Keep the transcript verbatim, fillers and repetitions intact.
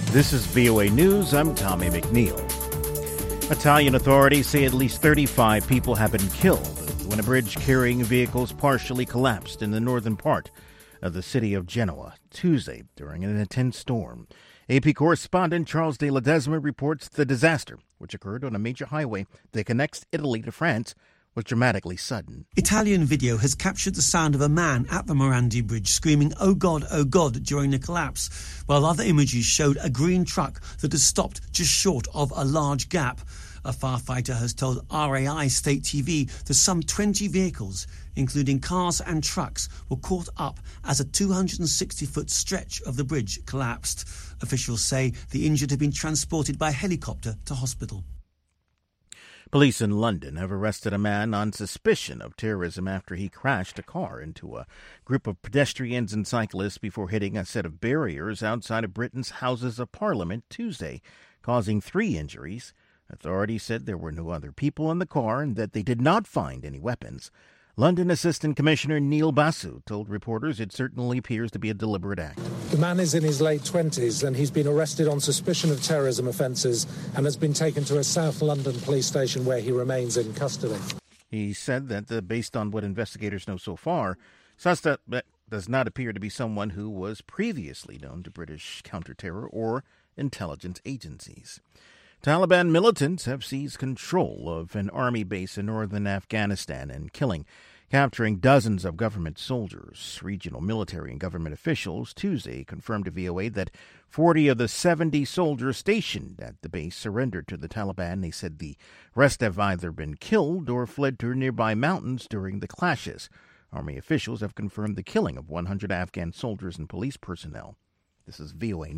This is V O A News. I'm Tommy McNeil. Italian authorities say at least thirty-five people have been killed when a bridge carrying vehicles partially collapsed in the northern part of the city of Genoa Tuesday during an intense storm. A P correspondent Charles de Ledesma reports the disaster, which occurred on a major highway that connects Italy to France, was dramatically sudden. Italian video has captured the sound of a man at the Morandi Bridge screaming, "Oh God, oh God," during the collapse, while other images showed a green truck that had stopped just short of a large gap. A firefighter has told R A I State T V that some twenty vehicles, including cars and trucks, were caught up as a two hundred sixty foot stretch of the bridge collapsed. Officials say the injured have been transported by helicopter to hospital. Police in London have arrested a man on suspicion of terrorism after he crashed a car into a group of pedestrians and cyclists before hitting a set of barriers outside of Britain's Houses of Parliament Tuesday, causing three injuries. Authorities said there were no other people in the car and that they did not find any weapons. London Assistant Commissioner Neil Basu told reporters it certainly appears to be a deliberate act. The man is in his late twenties and he's been arrested on suspicion of terrorism offences and has been taken to a South London police station where he remains in custody. He said that uh, based on what investigators know so far, suspect does not appear to be someone who was previously known to British counter-terror or intelligence agencies. Taliban militants have seized control of an army base in northern Afghanistan and killing, capturing dozens of government soldiers. Regional military and government officials Tuesday confirmed to V O A that forty of the seventy soldiers stationed at the base surrendered to the Taliban. They said the rest have either been killed or fled to nearby mountains during the clashes. Army officials have confirmed the killing of one hundred Afghan soldiers and police personnel. This is V O A